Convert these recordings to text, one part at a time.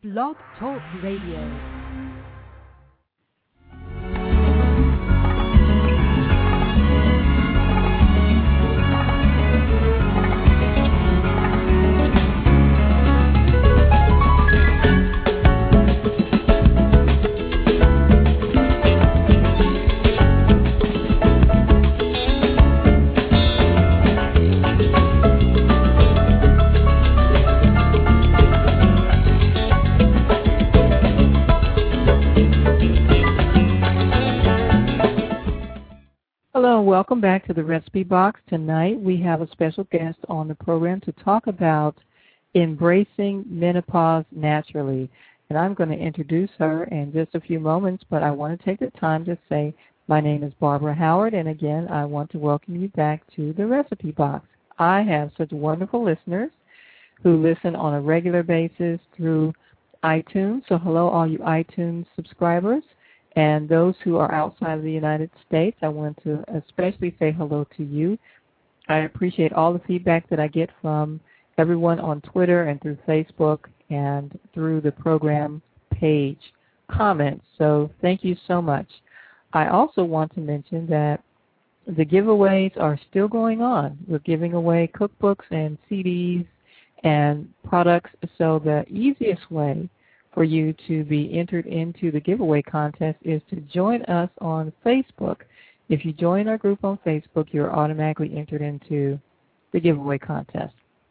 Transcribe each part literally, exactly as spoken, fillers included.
Blog Talk Radio. Hello, and welcome back to the Recipe Box. Tonight we have a special guest on the program to talk about embracing menopause naturally. And I'm going to introduce her in just a few moments, but I want to take the time to say my name is Barbara Howard, and again, I want to welcome you back to the Recipe Box. I have such wonderful listeners who listen on a regular basis through iTunes. So hello, all you iTunes subscribers. And those who are outside of the United States, I want to especially say hello to you. I appreciate all the feedback that I get from everyone on Twitter and through Facebook and through the program page comments. So thank you so much. I also want to mention that the giveaways are still going on. We're giving away cookbooks and C Ds and products. So the easiest way for you to be entered into the giveaway contest is to join us on Facebook. If you join our group on Facebook, you're automatically entered into the giveaway contest.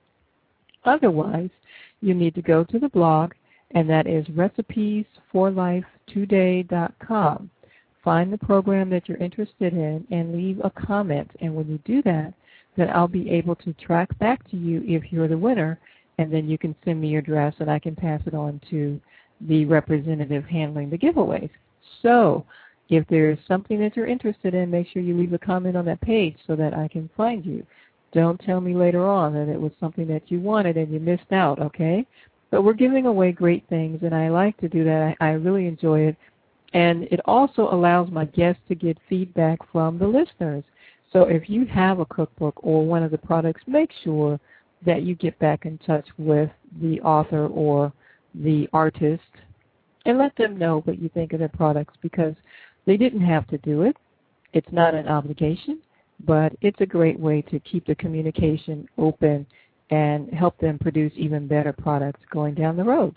Otherwise, you need to go to the blog, and that is recipes for life today dot com. Find the program that you're interested in and leave a comment. And when you do that, then I'll be able to track back to you if you're the winner, and then you can send me your address and I can pass it on to the representative handling the giveaways. So if there's something that you're interested in, make sure you leave a comment on that page so that I can find you. Don't tell me later on that it was something that you wanted and you missed out, okay? But we're giving away great things, and I like to do that. I, I really enjoy it. And it also allows my guests to get feedback from the listeners. So if you have a cookbook or one of the products, make sure that you get back in touch with the author or the artist and let them know what you think of their products, because they didn't have to do it. It's not an obligation, but it's a great way to keep the communication open and help them produce even better products going down the road.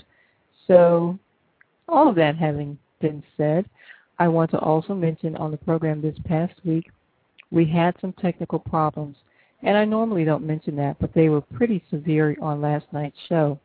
So all of that having been said, I want to also mention on the program this past week, we had some technical problems. And I normally don't mention that, but they were pretty severe on last night's show.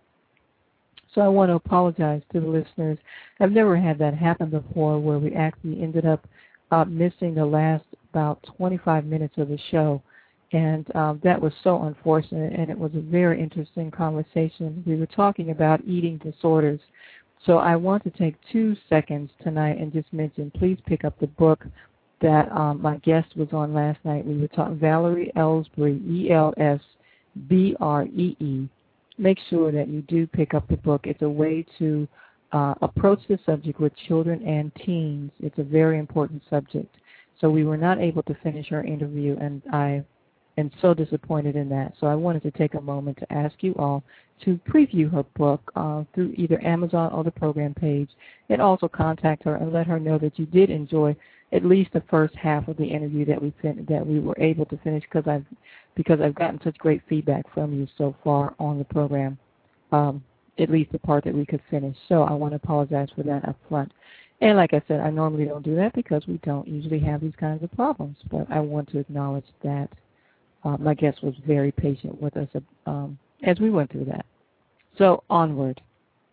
So I want to apologize to the listeners. I've never had that happen before, where we actually ended up uh, missing the last about twenty-five minutes of the show. And um, that was so unfortunate, and it was a very interesting conversation. We were talking about eating disorders. So I want to take two seconds tonight and just mention, please pick up the book that um, my guest was on last night. We were talking Valerie Ellsbury, E L S B R E E. Make sure that you do pick up the book. It's a way to uh, approach the subject with children and teens. It's a very important subject. So we were not able to finish our interview, and I am so disappointed in that. So I wanted to take a moment to ask you all to preview her book uh, through either Amazon or the program page, and also contact her and let her know that you did enjoy at least the first half of the interview that we fin- that we were able to finish, because I've because I've gotten such great feedback from you so far on the program, um, at least the part that we could finish. So I want to apologize for that up front. And like I said, I normally don't do that because we don't usually have these kinds of problems, but I want to acknowledge that uh, my guest was very patient with us um, as we went through that. So onward.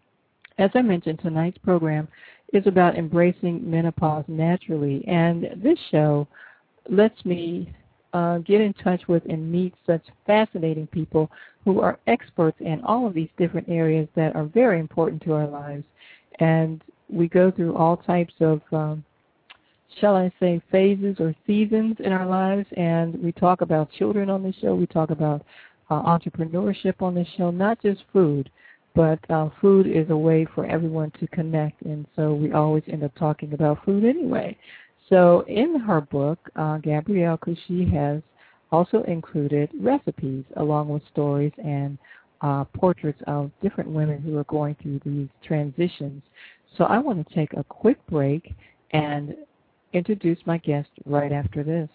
As I mentioned, tonight's program is about embracing menopause naturally, and this show lets me uh, get in touch with and meet such fascinating people who are experts in all of these different areas that are very important to our lives. And we go through all types of, um, shall I say, phases or seasons in our lives, and we talk about children on the show. We talk about uh, entrepreneurship on the show, not just food. But uh, food is a way for everyone to connect, and so we always end up talking about food anyway. So in her book, uh, Gabrielle Kouchey has also included recipes along with stories and uh, portraits of different women who are going through these transitions. So I want to take a quick break and introduce my guest right after this.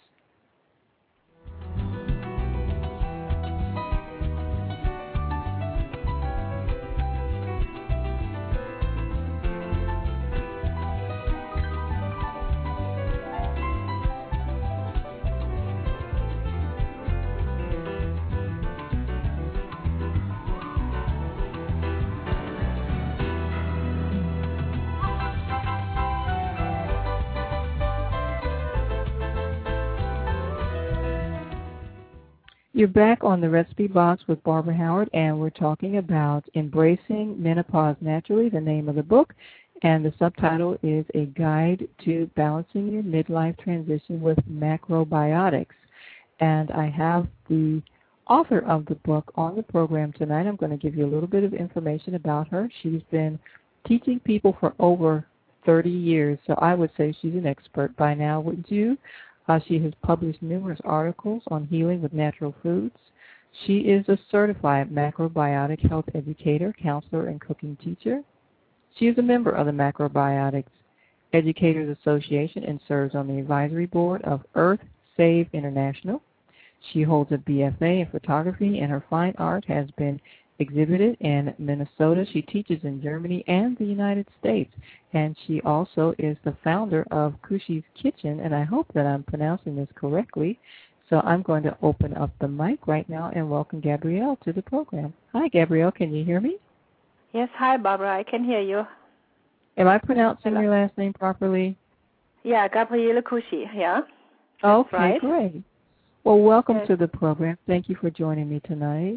You're back on the Recipe Box with Barbara Howard, and we're talking about Embracing Menopause Naturally, the name of the book, and the subtitle is A Guide to Balancing Your Midlife Transition with Macrobiotics. And I have the author of the book on the program tonight. I'm going to give you a little bit of information about her. She's been teaching people for over thirty years, so I would say she's an expert by now, wouldn't you? Uh, she has published numerous articles on healing with natural foods. She is a certified macrobiotic health educator, counselor, and cooking teacher. She is a member of the Macrobiotics Educators Association and serves on the advisory board of Earth Save International. She holds a B F A in photography, and her fine art has been exhibited in Minnesota. She teaches in Germany and the United States, and she also is the founder of Kushi's Kitchen, and I hope that I'm pronouncing this correctly. So I'm going to open up the mic right now and welcome Gabrielle to the program. Hi, Gabrielle. Can you hear me? Yes. Hi, Barbara. I can hear you. Am I pronouncing Hello. Your last name properly? Yeah, Gabriele Kushi. Yeah. That's okay, right. Great. Well, welcome yes. to the program. Thank you for joining me tonight.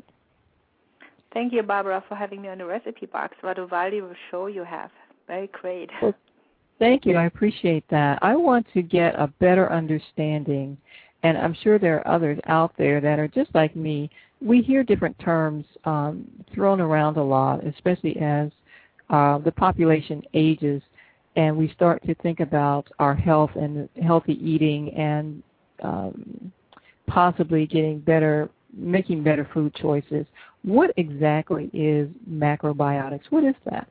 Thank you, Barbara, for having me on the Recipe Box. What a valuable show you have. Very great. Well, thank you. I appreciate that. I want to get a better understanding, and I'm sure there are others out there that are just like me. We hear different terms um, thrown around a lot, especially as uh, the population ages, and we start to think about our health and healthy eating and um, possibly getting better, making better food choices. What exactly is macrobiotics? What is that?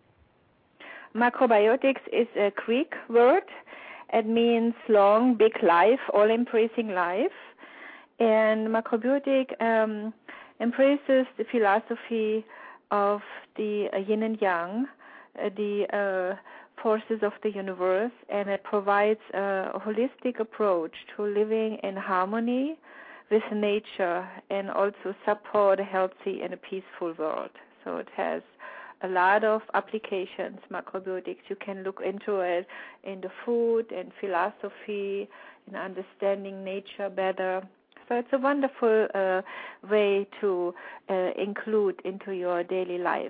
Macrobiotics is a Greek word. It means long, big life, all-embracing life. And macrobiotic um, embraces the philosophy of the uh, yin and yang, uh, the uh, forces of the universe, and it provides a holistic approach to living in harmony with nature and also support a healthy and a peaceful world. So it has a lot of applications, macrobiotics. You can look into it in the food and philosophy and understanding nature better. So it's a wonderful uh, way to uh, include into your daily life.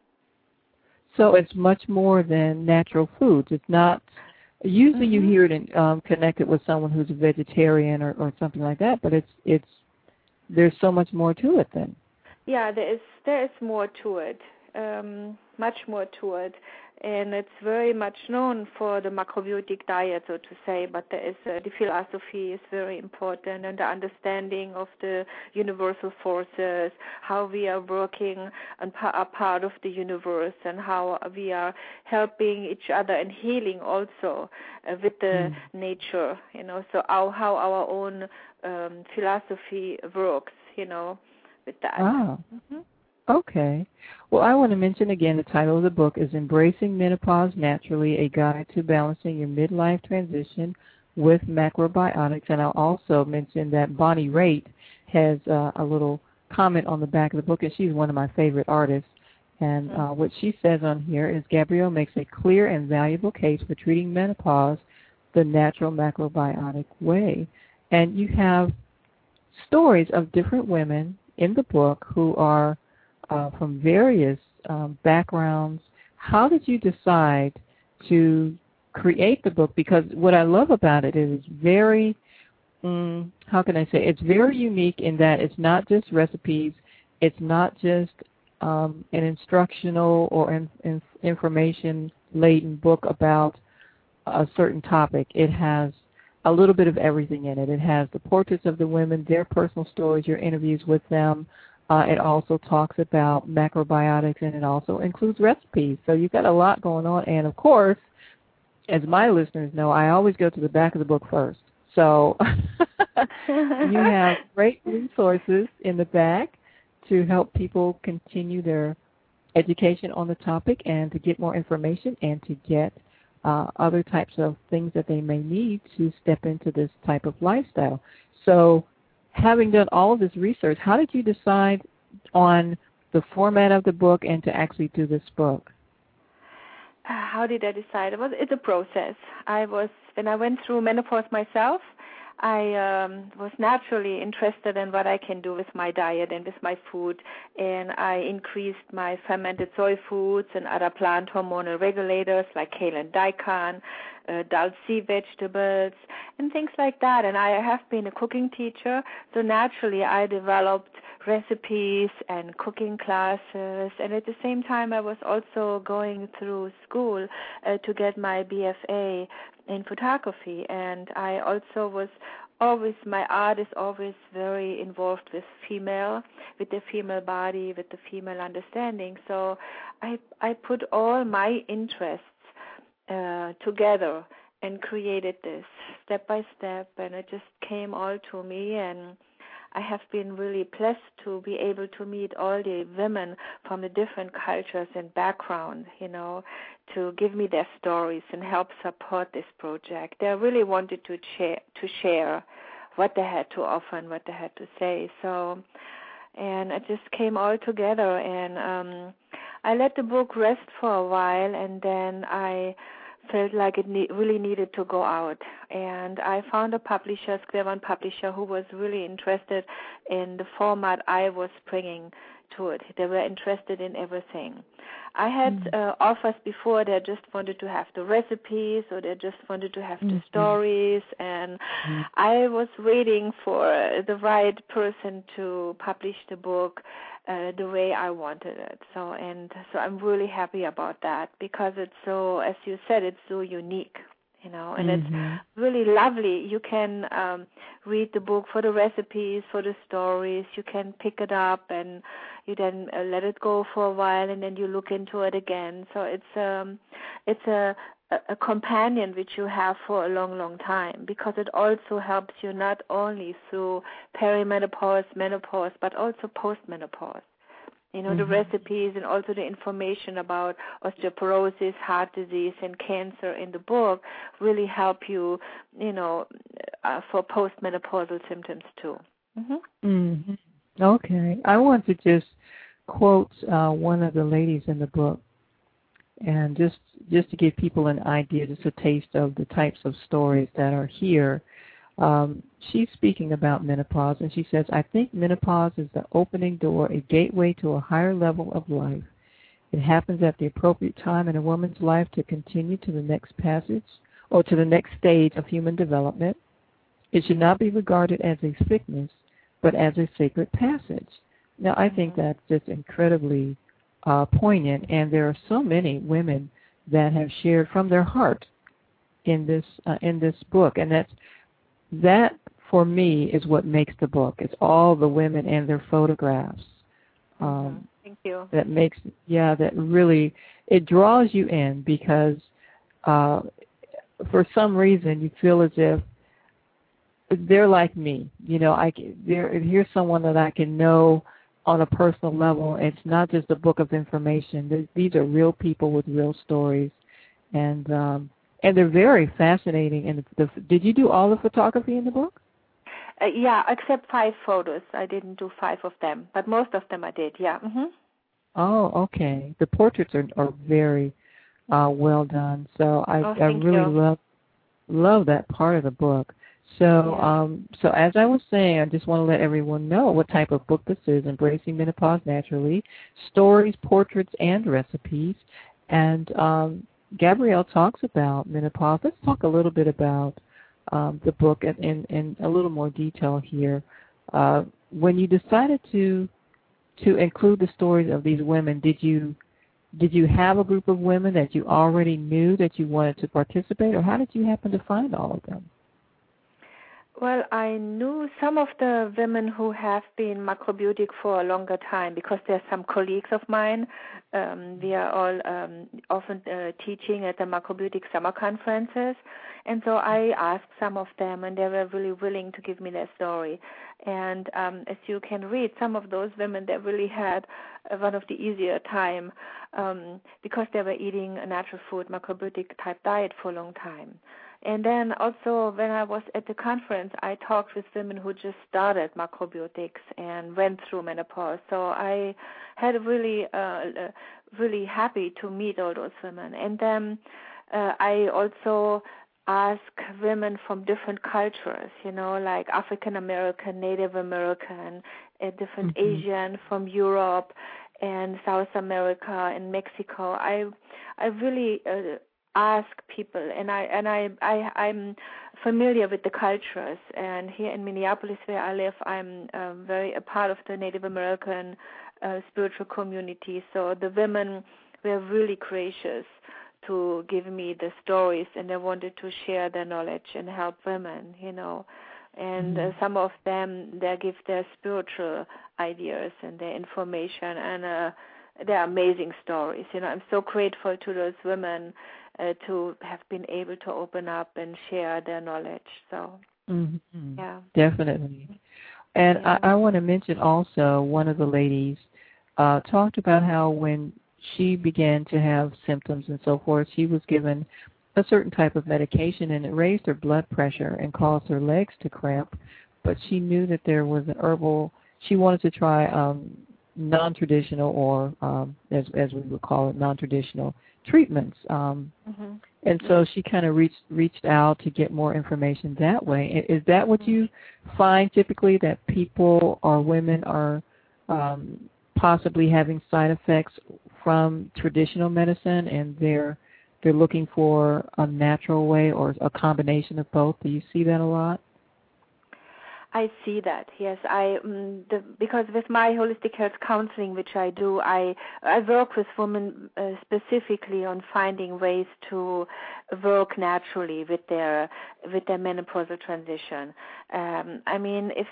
So it's much more than natural foods. It's not Usually, mm-hmm. you hear it in, um, connected with someone who's a vegetarian or, or something like that. But it's it's there's so much more to it then. Yeah, there is there is more to it, um, much more to it, and it's very much known for the macrobiotic diet, so to say. But there is uh, the philosophy is very important, and the understanding of the universal forces, how we are working and pa- are part of the universe, and how we are helping each other and healing also uh, with the mm. nature. You know, so our, how our own um, philosophy works. You know, with that. Ah. Mm-hmm. Okay. Well, I want to mention again the title of the book is Embracing Menopause Naturally, A Guide to Balancing Your Midlife Transition with Macrobiotics. And I'll also mention that Bonnie Raitt has uh, a little comment on the back of the book, and she's one of my favorite artists. And uh, what she says on here is, Gabrielle makes a clear and valuable case for treating menopause the natural macrobiotic way. And you have stories of different women in the book who are Uh, from various um, backgrounds. How did you decide to create the book? Because what I love about it is it's very, um, how can I say, it's very unique in that it's not just recipes, it's not just um, an instructional or in, in information-laden book about a certain topic. It has a little bit of everything in it. It has the portraits of the women, their personal stories, your interviews with them, Uh, it also talks about macrobiotics, and it also includes recipes. So you've got a lot going on. And, of course, as my listeners know, I always go to the back of the book first. So you have great resources in the back to help people continue their education on the topic and to get more information and to get uh, other types of things that they may need to step into this type of lifestyle. So having done all of this research, how did you decide on the format of the book and to actually do this book? How did I decide? It was, it's a process. I was, when I went through menopause myself, I um, was naturally interested in what I can do with my diet and with my food, and I increased my fermented soy foods and other plant hormonal regulators like kale and daikon, uh, dulse sea vegetables, and things like that. And I have been a cooking teacher, so naturally I developed recipes and cooking classes, and at the same time I was also going through school uh, to get my B F A in photography, and I also was always, my art is always very involved with female, with the female body, with the female understanding. So I I put all my interests uh, together and created this step by step, and it just came all to me, and I have been really blessed to be able to meet all the women from the different cultures and backgrounds, you know, to give me their stories and help support this project. They really wanted to share, to share what they had to offer and what they had to say. So, and it just came all together, and um, I let the book rest for a while, and then I felt like it ne- really needed to go out. And I found a publisher, Square One Publisher, who was really interested in the format I was bringing to it. They were interested in everything. I had mm-hmm. uh, offers before that just wanted to have the recipes, or they just wanted to have mm-hmm. the stories, and mm-hmm. I was waiting for the right person to publish the book Uh, the way I wanted it. So, and so I'm really happy about that, because it's so, as you said, it's so unique, you know, and mm-hmm. it's really lovely. You can um, read the book for the recipes, for the stories. You can pick it up and you then uh, let it go for a while, and then you look into it again. So it's um, it's a a companion which you have for a long, long time, because it also helps you not only through perimenopause, menopause, but also postmenopause. You know, mm-hmm. the recipes and also the information about osteoporosis, heart disease, and cancer in the book really help you, you know, uh, for postmenopausal symptoms too. Mm-hmm. Mm-hmm. Okay. I want to just quote uh, one of the ladies in the book. And just just to give people an idea, just a taste of the types of stories that are here, um, she's speaking about menopause, and she says, I think menopause is the opening door, a gateway to a higher level of life. It happens at the appropriate time in a woman's life to continue to the next passage or to the next stage of human development. It should not be regarded as a sickness, but as a sacred passage. Now, I think that's just incredibly Uh, poignant, and there are so many women that have shared from their heart in this uh, in this book, and that's that for me is what makes the book. It's all the women and their photographs. Um, Thank you. That makes yeah, that really it draws you in, because uh, for some reason you feel as if they're like me. You know, I they're here's someone that I can know on a personal level. It's not just a book of information. These are real people with real stories, and um, and they're very fascinating. And the, the, did you do all the photography in the book? Uh, yeah, except five photos. I didn't do five of them, but most of them I did. Yeah. Mm-hmm. Oh, okay. The portraits are are very uh, well done. So I oh, I really you. love love that part of the book. So, yeah. um, so as I was saying, I just want to let everyone know what type of book this is: Embracing Menopause Naturally, stories, portraits, and recipes. And um, Gabrielle talks about menopause. Let's talk a little bit about um, the book in, in, in a little more detail here. Uh, when you decided to to include the stories of these women, did you did you have a group of women that you already knew that you wanted to participate, or how did you happen to find all of them? Well, I knew some of the women who have been macrobiotic for a longer time because there are some colleagues of mine. Um, we are all um, often uh, teaching at the macrobiotic summer conferences. And so I asked some of them, and they were really willing to give me their story. And um, as you can read, some of those women, they really had uh, one of the easier time um, because they were eating a natural food, macrobiotic type diet for a long time. And then also when I was at the conference, I talked with women who just started macrobiotics and went through menopause. So I had really, uh, really happy to meet all those women. And then uh, I also ask women from different cultures, you know, like African American, Native American, uh, different mm-hmm. Asian from Europe and South America and Mexico. I, I really uh, ask people, and I and I, I I'm familiar with the cultures. And here in Minneapolis, where I live, I'm um, very a part of the Native American uh, spiritual community. So the women were really gracious to give me the stories, and they wanted to share their knowledge and help women, you know. And mm-hmm. uh, some of them, they give their spiritual ideas and their information, and uh, they're amazing stories. You know, I'm so grateful to those women uh, to have been able to open up and share their knowledge. So, mm-hmm. yeah. Definitely. And yeah. I, I want to mention also one of the ladies uh, talked about how when she began to have symptoms and so forth, she was given a certain type of medication, and it raised her blood pressure and caused her legs to cramp. But she knew that there was an herbal. She wanted to try um, non-traditional, or um, as as we would call it, non-traditional treatments. Um, mm-hmm. And so she kind of reached reached out to get more information that way. Is that what you find typically, that people or women are um, possibly having side effects from traditional medicine, and they're they're looking for a natural way or a combination of both? Do you see that a lot? I see that, yes. I um, the, because with my holistic health counseling, which I do, I I work with women uh, specifically on finding ways to work naturally with their with their menopausal transition. Um, I mean, if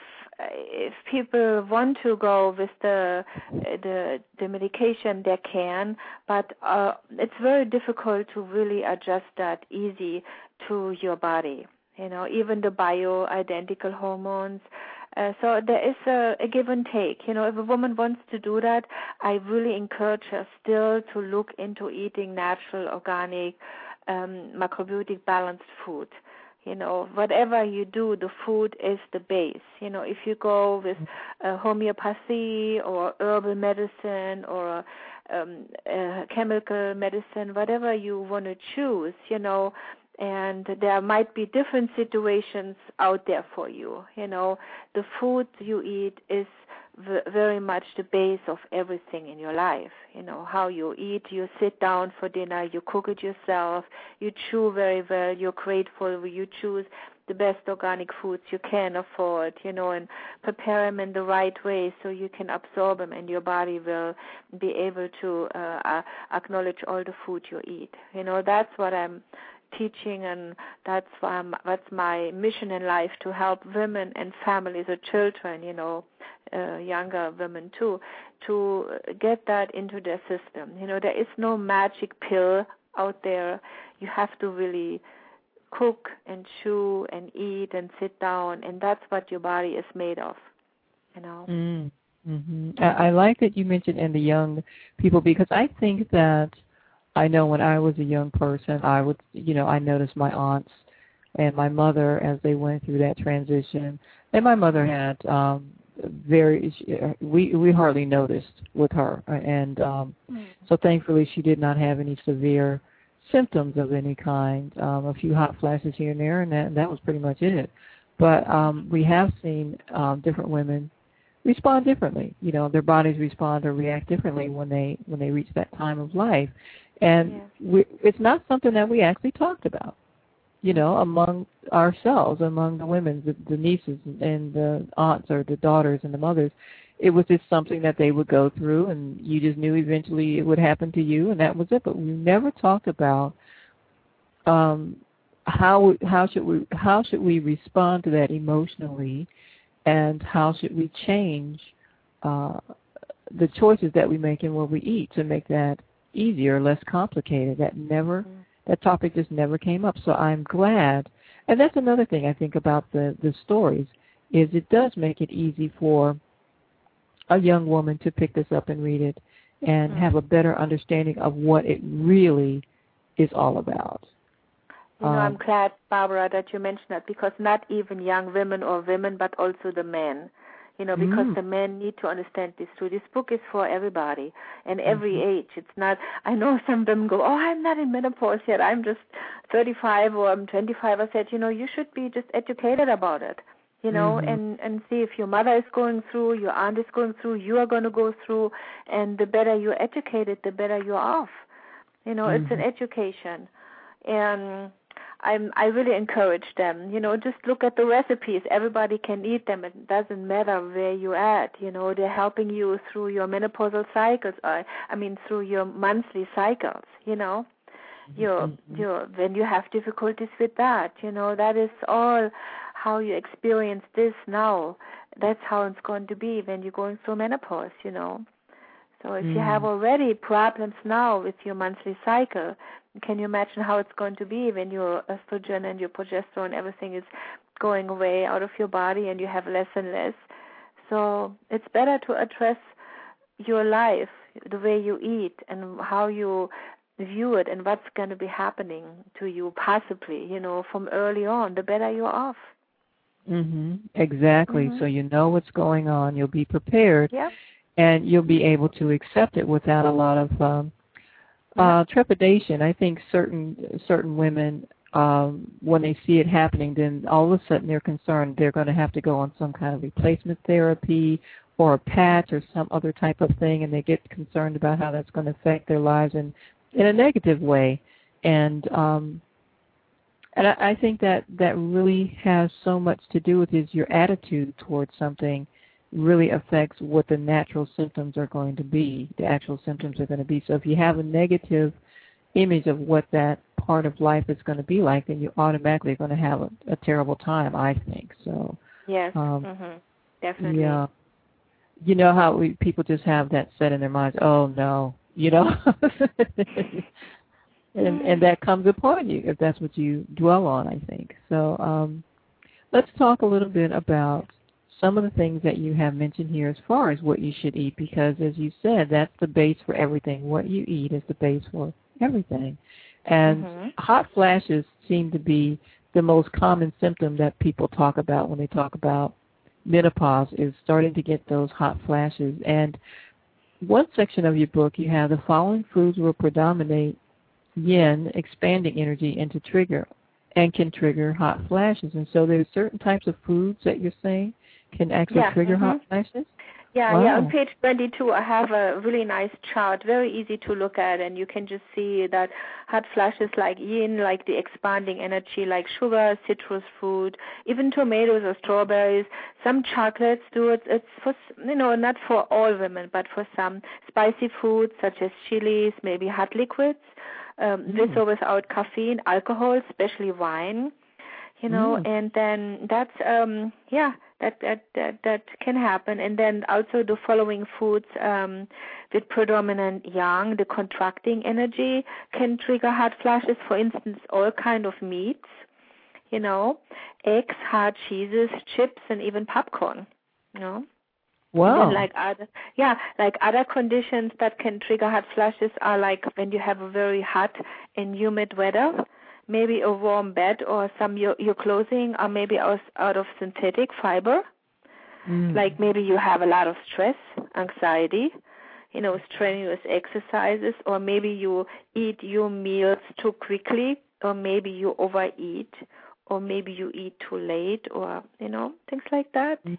if people want to go with the the the medication, they can, but uh, it's very difficult to really adjust that easy to your body. You know, even the bioidentical hormones. Uh, so there is a, a give and take. You know, if a woman wants to do that, I really encourage her still to look into eating natural, organic, um, macrobiotic, balanced food. You know, whatever you do, the food is the base. You know, if you go with uh, homeopathy or herbal medicine or um, uh, chemical medicine, whatever you want to choose, you know, and there might be different situations out there for you. You know, the food you eat is v- very much the base of everything in your life. You know, how you eat, you sit down for dinner, you cook it yourself, you chew very well, you're grateful, you choose the best organic foods you can afford, you know, and prepare them in the right way so you can absorb them, and your body will be able to uh, uh, acknowledge all the food you eat. You know, that's what I'm teaching, and that's why I'm, that's my mission in life, to help women and families or children, you know, uh, younger women too, to get that into their system. You know, there is no magic pill out there. You have to really cook and chew and eat and sit down, and that's what your body is made of, you know. Mm, mm-hmm. I, I like that you mentioned in the young people, because I think that I know when I was a young person, I would, you know, I noticed my aunts and my mother as they went through that transition. And my mother had um, very, we we hardly noticed with her. And um, mm. so thankfully she did not have any severe symptoms of any kind, um, a few hot flashes here and there, and that, that was pretty much it. But um, we have seen um, different women respond differently. You know, their bodies respond or react differently when they when they reach that time of life. And yeah. we, it's not something that we actually talked about, you know, among ourselves, among the women, the, the nieces and the aunts or the daughters and the mothers. It was just something that they would go through, and you just knew eventually it would happen to you, and that was it. But we never talked about um, how how should we how should we respond to that emotionally, and how should we change uh, the choices that we make and what we eat to make that easier, less complicated? That never mm-hmm. that topic just never came up. So I'm glad, and that's another thing I think about the the stories is it does make it easy for a young woman to pick this up and read it and mm-hmm. have a better understanding of what it really is all about. You know, I'm glad, Barbara, that you mentioned that, because not even young women or women, but also the men, you know, because mm. the men need to understand this too. This book is for everybody and every mm-hmm. age. It's not, I know some of them go, oh, I'm not in menopause yet. I'm just thirty-five or I'm twenty-five. I said, you know, you should be just educated about it, you know, mm-hmm. and, and see if your mother is going through, your aunt is going through, you are going to go through, and the better you're educated, the better you're off. You know, mm-hmm. it's an education. And I'm, I really encourage them, you know, just look at the recipes. Everybody can eat them. It doesn't matter where you're at. You know, they're helping you through your menopausal cycles, or, I mean, through your monthly cycles, you know. Your, mm-hmm. your, when you have difficulties with that, you know, that is all how you experience this now. That's how it's going to be when you're going through menopause, you know. So if mm. you have already problems now with your monthly cycle, can you imagine how it's going to be when your estrogen and your progesterone, everything is going away out of your body and you have less and less? So it's better to address your life, the way you eat and how you view it and what's going to be happening to you possibly, you know, from early on, the better you're off. Mm-hmm. Exactly. Mm-hmm. So you know what's going on. You'll be prepared. Yeah. And you'll be able to accept it without a lot of um, uh, trepidation. I think certain certain women, um, when they see it happening, then all of a sudden they're concerned they're going to have to go on some kind of replacement therapy or a patch or some other type of thing, and they get concerned about how that's going to affect their lives in, in a negative way. And um, and I, I think that that really has so much to do with is your attitude towards something really affects what the natural symptoms are going to be, the actual symptoms are going to be. So if you have a negative image of what that part of life is going to be like, then you're automatically going to have a, a terrible time, I think. So yes, um, mm-hmm. definitely. Yeah. You know how we, people just have that set in their minds, oh, no, you know? and, and that comes upon you if that's what you dwell on, I think. So um, let's talk a little bit about some of the things that you have mentioned here as far as what you should eat, because as you said, that's the base for everything. What you eat is the base for everything. And mm-hmm. hot flashes seem to be the most common symptom that people talk about when they talk about menopause, is starting to get those hot flashes. And one section of your book, you have the following foods will predominate yin, expanding energy, into trigger and can trigger hot flashes. And so there's certain types of foods that you're saying can actually yeah, trigger mm-hmm. hot flashes? Yeah, wow. yeah. On page twenty-two, I have a really nice chart, very easy to look at, and you can just see that hot flashes like yin, like the expanding energy, like sugar, citrus fruit, even tomatoes or strawberries. Some chocolates do it. It's for, you know, not for all women, but for some. Spicy foods such as chilies, maybe hot liquids, um, mm. with or without caffeine, alcohol, especially wine. You know, mm. and then that's um, yeah. That, that that that can happen. And then also the following foods um, with predominant yang, the contracting energy, can trigger hot flashes. For instance, all kind of meats, you know, eggs, hard cheeses, chips, and even popcorn, you know. Wow. And then like other, yeah, like other conditions that can trigger hot flashes are like when you have a very hot and humid weather. Maybe a warm bed or some your, your clothing are maybe out, out of synthetic fiber. Mm. Like maybe you have a lot of stress, anxiety, you know, strenuous exercises, or maybe you eat your meals too quickly, or maybe you overeat, or maybe you eat too late, or, you know, things like that. Mm.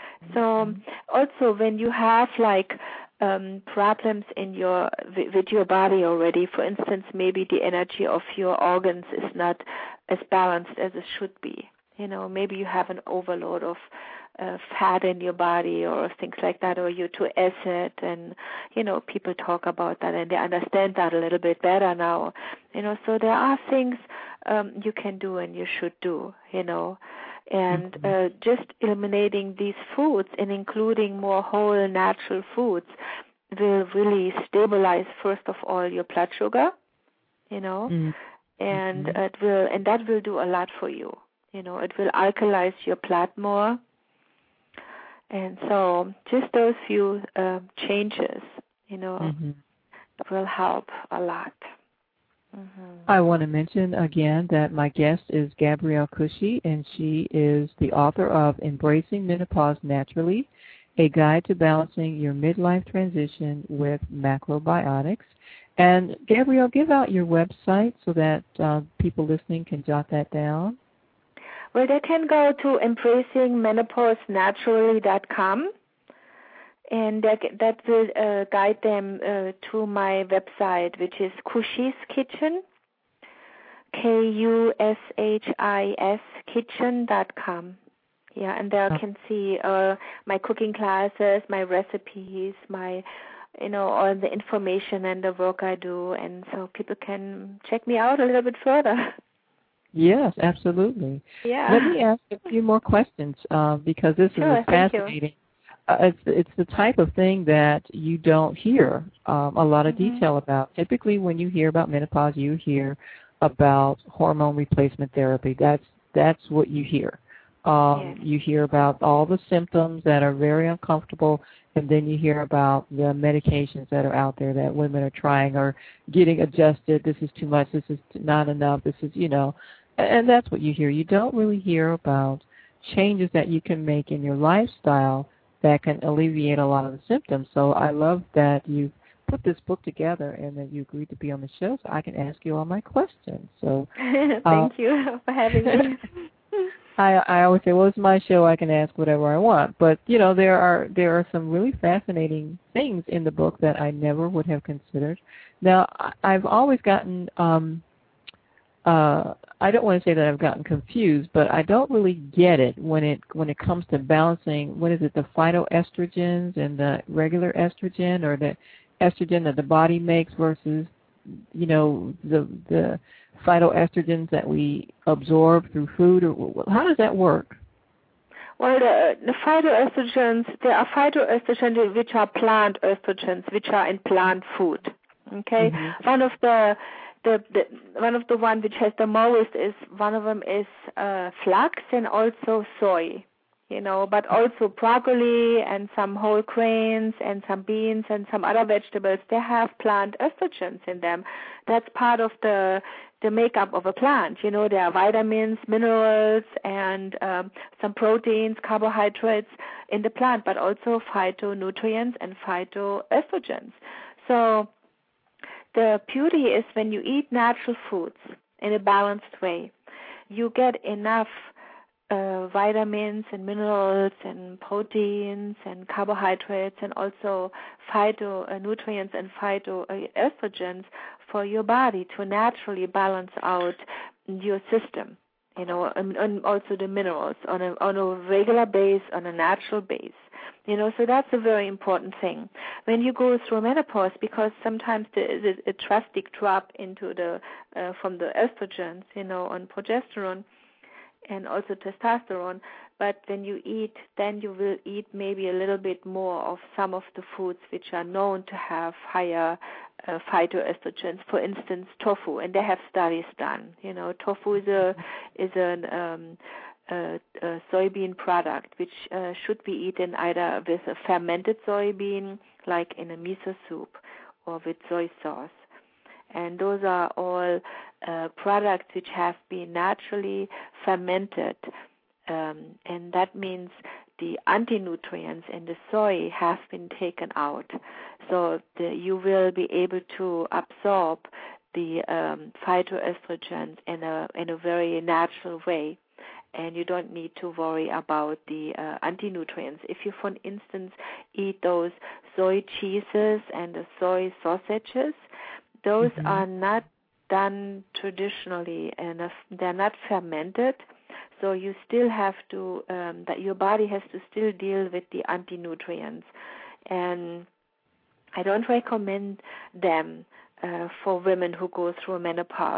So also when you have like Um, problems in your with your body already. For instance, maybe the energy of your organs is not as balanced as it should be. You know, maybe you have an overload of uh, fat in your body or things like that, or you're too acid, and you know, people talk about that and they understand that a little bit better now. You know, so there are things um, you can do and you should do, you know. And mm-hmm. uh, just eliminating these foods and including more whole natural foods will really stabilize, first of all, your blood sugar, you know, mm-hmm. and it will, and that will do a lot for you. You know, it will alkalize your blood more. And so just those few uh, changes, you know, mm-hmm. will help a lot. Mm-hmm. I want to mention again that my guest is Gabrielle Cushy, and she is the author of Embracing Menopause Naturally, A Guide to Balancing Your Midlife Transition with Macrobiotics. And Gabrielle, give out your website so that uh, people listening can jot that down. Well, they can go to embracing menopause naturally dot com, and that, that will uh, guide them uh, to my website, which is Cushy's Kitchen, K U S H I S kitchen dot com. Yeah, and there I can see uh, my cooking classes, my recipes, my, you know, all the information and the work I do, and so people can check me out a little bit further. Yes, absolutely. Yeah. Let me ask a few more questions uh, because this sure, is fascinating. Uh, it's, it's the type of thing that you don't hear um, a lot of mm-hmm. detail about. Typically, when you hear about menopause, you hear about hormone replacement therapy. That's that's what you hear. Um, yes. You hear about all the symptoms that are very uncomfortable, and then you hear about the medications that are out there that women are trying or getting adjusted. This is too much. This is not enough. This is, you know, and that's what you hear. You don't really hear about changes that you can make in your lifestyle that can alleviate a lot of the symptoms. So I love that you put this book together and that you agreed to be on the show so I can ask you all my questions. So Thank uh, you for having me. I I always say, well, it's my show. I can ask whatever I want. But you know, there are there are some really fascinating things in the book that I never would have considered. Now, I've always gotten um, uh, I don't want to say that I've gotten confused, but I don't really get it when it when it comes to balancing. What is it, the phytoestrogens and the regular estrogen, or the estrogen that the body makes versus, you know, the the phytoestrogens that we absorb through food, or how does that work? Well, the, the phytoestrogens, there are phytoestrogens which are plant estrogens, which are in plant food. Okay, mm-hmm. one of the The, the one of the one which has the most is one of them is uh, flax and also soy, you know, but also broccoli and some whole grains and some beans and some other vegetables. They have plant estrogens in them. That's part of the the makeup of a plant. You know, there are vitamins, minerals, and um, some proteins, carbohydrates in the plant, but also phytonutrients and phytoestrogens. So the beauty is when you eat natural foods in a balanced way, you get enough uh, vitamins and minerals and proteins and carbohydrates and also phytonutrients and phytoestrogens for your body to naturally balance out your system, you know, and, and also the minerals on a on a regular base, on a natural base. You know, so that's a very important thing. When you go through menopause, because sometimes there is a, a drastic drop into the uh, from the estrogens, you know, on progesterone and also testosterone. But when you eat, then you will eat maybe a little bit more of some of the foods which are known to have higher uh, phytoestrogens. For instance, tofu, and they have studies done. You know, tofu is a is an um, A, a soybean product which uh, should be eaten either with a fermented soybean, like in a miso soup, or with soy sauce. And those are all uh, products which have been naturally fermented, um, and that means the anti-nutrients in the soy have been taken out. So the, you will be able to absorb the um, phytoestrogens in a in a very natural way. And you don't need to worry about the uh, anti-nutrients. If you, for instance, eat those soy cheeses and the soy sausages, those mm-hmm. are not done traditionally, and they're not fermented. So you still have to, um, that your body has to still deal with the anti-nutrients. And I don't recommend them uh, for women who go through menopause.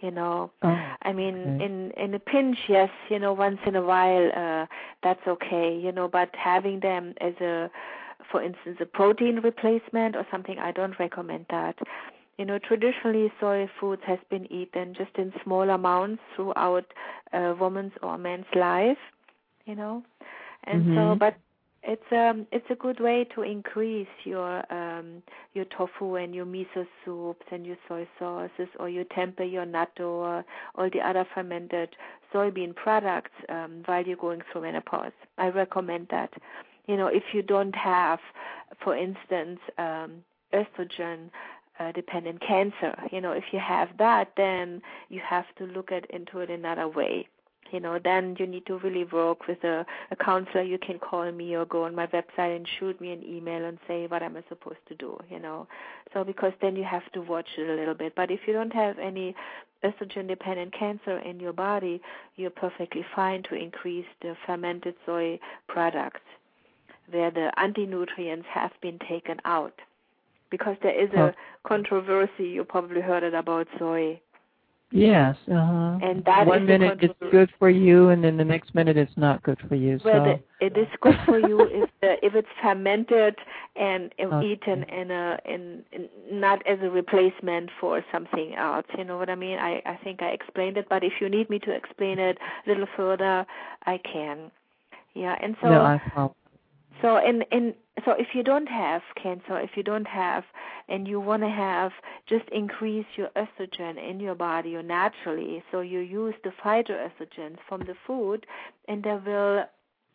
You know, oh, I mean, okay. in in a pinch, yes, you know, once in a while, uh, that's okay, you know, but having them as a, for instance, a protein replacement or something, I don't recommend that. You know, traditionally, soy foods has been eaten just in small amounts throughout a woman's or man's life, you know, and Mm-hmm. so, but it's um it's a good way to increase your um your tofu and your miso soups and your soy sauces, or your tempeh, your natto, or all the other fermented soybean products um, while you're going through menopause. I recommend that. You know, if you don't have, for instance, um, estrogen uh, dependent cancer, you know, if you have that, then you have to look at into it another way. You know, then you need to really work with a, a counselor. You can call me or go on my website and shoot me an email and say, what am I supposed to do, you know. So because then you have to watch it a little bit. But if you don't have any estrogen-dependent cancer in your body, you're perfectly fine to increase the fermented soy products where the anti-nutrients have been taken out. Because there is a controversy, you probably heard it about soy. Yes, uh-huh. And that One is minute it's good for you, and then the next minute it's not good for you. Well, so. the, it is good for you if the, if it's fermented and Okay. eaten in a in, in not as a replacement for something else. You know what I mean? I, I think I explained it, but if you need me to explain it a little further, I can. Yeah, and so No, I follow. so in in so if you don't have cancer, if you don't have, and you want to have, just increase your estrogen in your body or naturally. So you use the phytoestrogens from the food, and they will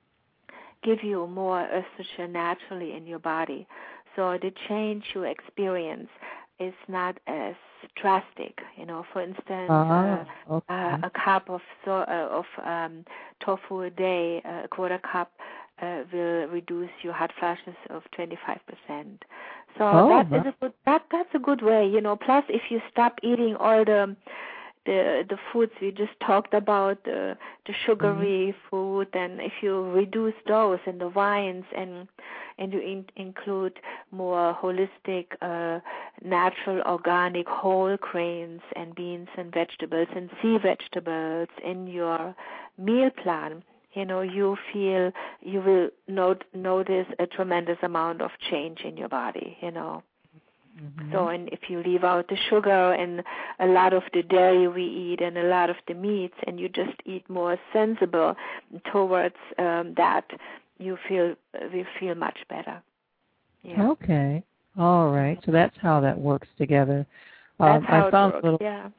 give you more estrogen naturally in your body. So the change you experience is not as drastic. You know, for instance, uh, uh, okay. uh, a cup of so, uh, of um, tofu a day, uh, a quarter cup, uh, will reduce your hot flashes of twenty-five percent. So Oh, that wow. is a good that that's a good way. You know, plus if you stop eating all the the the foods we just talked about, the the sugary mm-hmm. food, and if you reduce those and the wines, and and you in, include more holistic, uh, natural, organic, whole grains and beans and vegetables and sea vegetables in your meal plan, you know, you feel you will not, notice a tremendous amount of change in your body, you know. Mm-hmm. So, and if you leave out the sugar and a lot of the dairy we eat and a lot of the meats, and you just eat more sensible towards um, that, you feel we feel much better. Yeah. Okay. All right. So that's how that works together. That's Um, how I it found works. A little, yeah.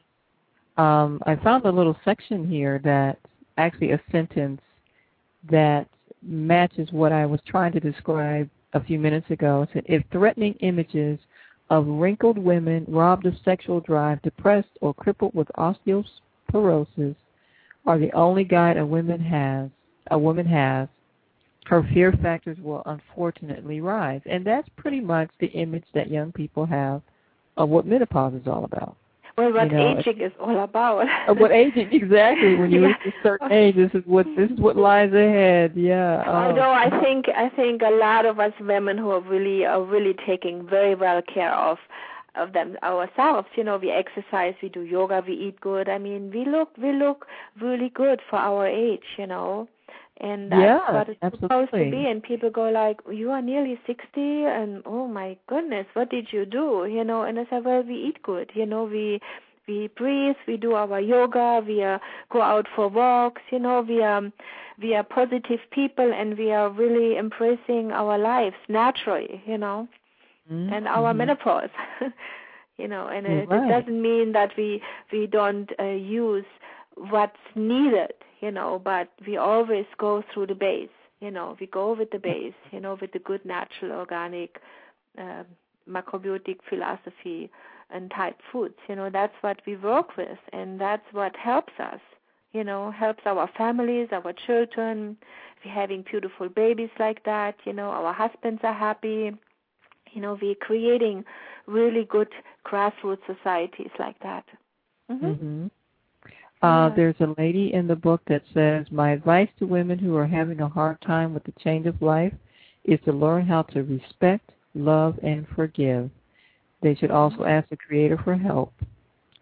Um, I found a little section here that actually a sentence that matches what I was trying to describe a few minutes ago. It said, if threatening images of wrinkled women robbed of sexual drive, depressed, or crippled with osteoporosis are the only guide a woman has, a woman has, her fear factors will unfortunately rise. And that's pretty much the image that young people have of what menopause is all about. Well, what you know, aging is all about. What aging exactly? When you yeah. reach a certain age, this is what this is what lies ahead. Yeah. Oh. Although I think I think a lot of us women who are really are really taking very well care of of them ourselves. You know, we exercise, we do yoga, we eat good. I mean, we look we look really good for our age. You know. And that's yeah, what it's absolutely. supposed to be. And people go like, you are nearly sixty, and oh my goodness, what did you do? You know, and I said, well, we eat good. You know, we we breathe, we do our yoga, we uh, go out for walks. You know, we are we are positive people, and we are really embracing our lives naturally. You know, mm-hmm. and our mm-hmm. menopause. you know, and it, right. it doesn't mean that we we don't uh, use what's needed. You know, but we always go through the base. You know, we go with the base, you know, with the good natural, organic, uh, macrobiotic philosophy and type foods. You know, that's what we work with, and that's what helps us, you know, helps our families, our children. We're having beautiful babies like that, you know, our husbands are happy. You know, we're creating really good grassroots societies like that. Mm-hmm. Mm-hmm. Uh, yeah. There's a lady in the book that says, my advice to women who are having a hard time with the change of life is to learn how to respect, love, and forgive. They should also ask the Creator for help.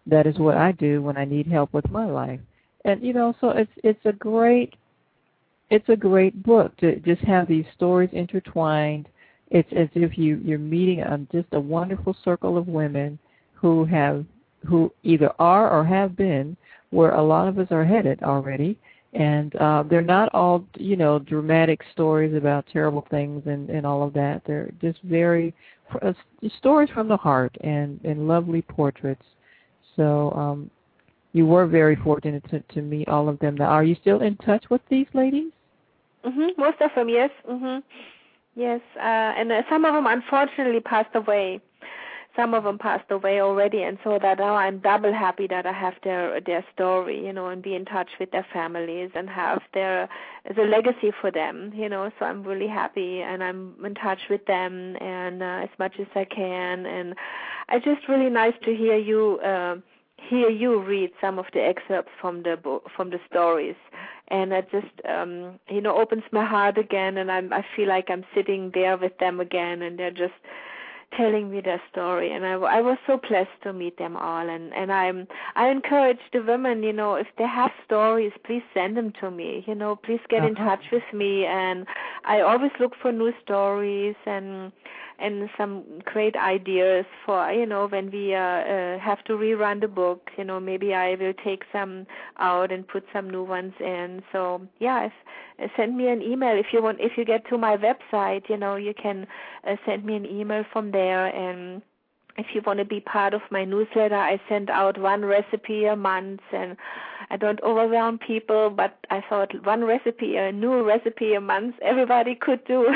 that is what I do when I need help with my life. And you know, so it's it's a great it's a great book to just have these stories intertwined. It's as if you you're meeting a, just a wonderful circle of women who have who either are or have been where a lot of us are headed already. And uh, they're not all, you know, dramatic stories about terrible things and, and all of that. They're just very uh, stories from the heart and, and lovely portraits. So um, you were very fortunate to, to meet all of them. Now, are you still in touch with these ladies? Mm-hmm. Most of them, yes. Mm-hmm. Yes, uh, and uh, some of them unfortunately passed away. Some of them passed away already, and so that now I'm double happy that I have their their story, you know, and be in touch with their families and have their as a legacy for them, you know. So I'm really happy, and I'm in touch with them and uh, as much as I can, and it's just really nice to hear you uh, hear you read some of the excerpts from the book, from the stories, and that just um, you know opens my heart again, and I'm I feel like I'm sitting there with them again, and they're just telling me their story, and I, I was so blessed to meet them all, and, and I'm I encourage the women, you know, if they have stories, please send them to me, you know, please get uh-huh. in touch with me, and I always look for new stories and and some great ideas for, you know, when we uh, uh, have to rerun the book, you know, maybe I will take some out and put some new ones in. So yeah, if, uh, send me an email if you want. If you get to my website, you know, you can uh, send me an email from there. And if you want to be part of my newsletter, I send out one recipe a month, and I don't overwhelm people, but I thought one recipe, a new recipe a month, everybody could do.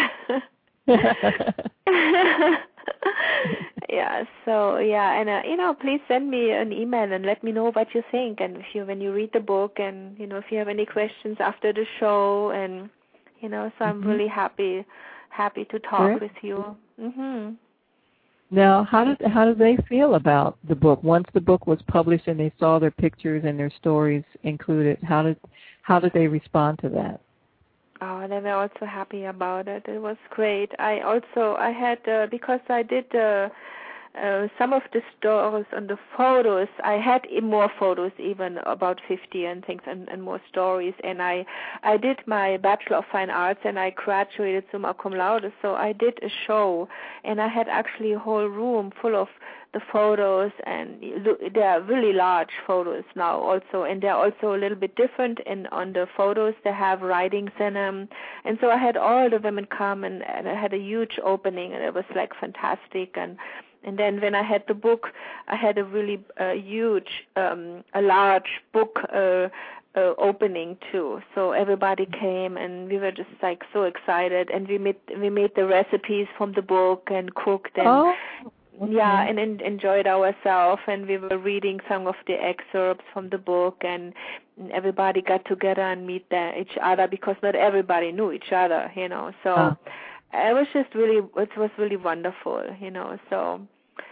yeah, so yeah, and uh, you know, please send me an email and let me know what you think, and if you when you read the book, and you know, if you have any questions after the show, and you know, so I'm mm-hmm. really happy, happy to talk sure. with you. Mm-hmm. Now, how did how did they feel about the book once the book was published and they saw their pictures and their stories included? How did how did they respond to that? Oh, they were also happy about it. It was great. I also, I had, uh, because I did uh, uh, some of the stories and the photos, I had more photos, even about fifty and things, and, and more stories. And I I did my Bachelor of Fine Arts, and I graduated summa cum laude. So I did a show, and I had actually a whole room full of the photos, and they are really large photos now also, and they're also a little bit different. And on the photos they have writings in them, and so I had all the women come, and, and I had a huge opening, and it was like fantastic. And and then when I had the book, I had a really uh, huge, um, a large book uh, uh, opening too. So everybody came, and we were just like so excited, and we made we made the recipes from the book and cooked and. Oh. Okay. Yeah, and, and enjoyed ourselves, and we were reading some of the excerpts from the book, and everybody got together and meet the, each other, because not everybody knew each other, you know. So oh. it was just really, it was really wonderful, you know. So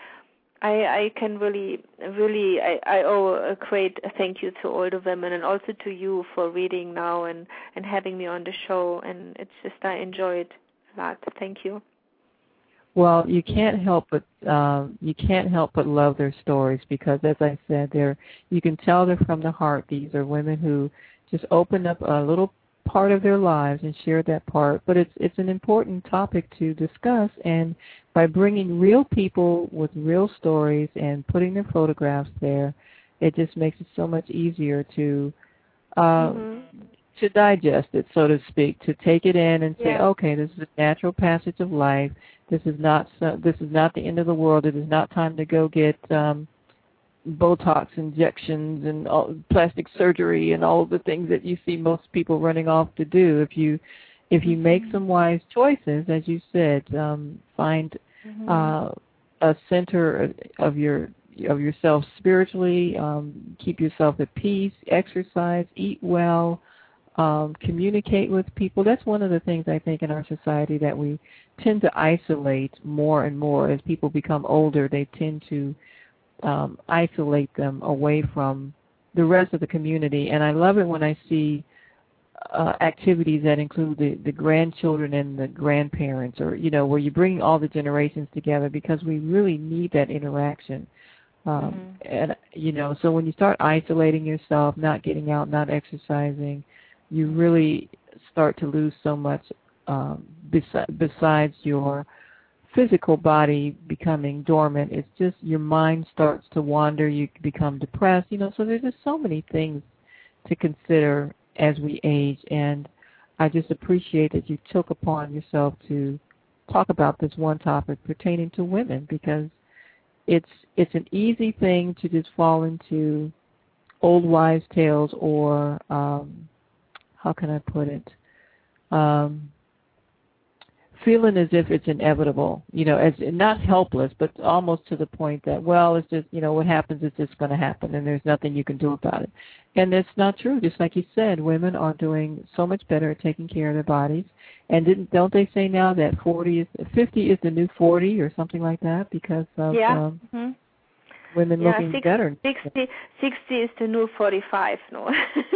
I I can really, really, I, I owe a great thank you to all the women, and also to you for reading now and, and having me on the show, and it's just, I enjoyed a lot. Thank you. Well, you can't help but uh, you can't help but love their stories, because, as I said, they're you can tell they're from the heart. These are women who just opened up a little part of their lives and shared that part. But it's it's an important topic to discuss, and by bringing real people with real stories and putting their photographs there, it just makes it so much easier to uh, mm-hmm. to digest it, so to speak, to take it in and say, yeah. okay, this is a natural passage of life. This is not this is not the end of the world. It is not time to go get um, Botox injections and all, plastic surgery and all of the things that you see most people running off to do. If you if you make some wise choices, as you said, um, find mm-hmm. uh, a center of your of yourself spiritually. Um, keep yourself at peace. Exercise. Eat well. Um, communicate with people. That's one of the things I think in our society that we tend to isolate more and more. As people become older, they tend to um, isolate them away from the rest of the community. And I love it when I see uh, activities that include the, the grandchildren and the grandparents, or, you know, where you bring all the generations together, because we really need that interaction. Um, mm-hmm. And, you know, so when you start isolating yourself, not getting out, not exercising, you really start to lose so much um, besi- besides your physical body becoming dormant. It's just your mind starts to wander, you become depressed, you know, so there's just so many things to consider as we age, and I just appreciate that you took upon yourself to talk about this one topic pertaining to women, because it's it's an easy thing to just fall into old wives' tales, or um, how can I put it, um, feeling as if it's inevitable, you know, as not helpless, but almost to the point that, well, it's just, you know, what happens is just going to happen, and there's nothing you can do about it. And that's not true. Just like you said, women are doing so much better at taking care of their bodies. And didn't don't they say now that forty is fifty is the new forty or something like that, because of yeah. um, mm-hmm. women yeah, looking six, better. sixty, sixty is the new forty-five. No.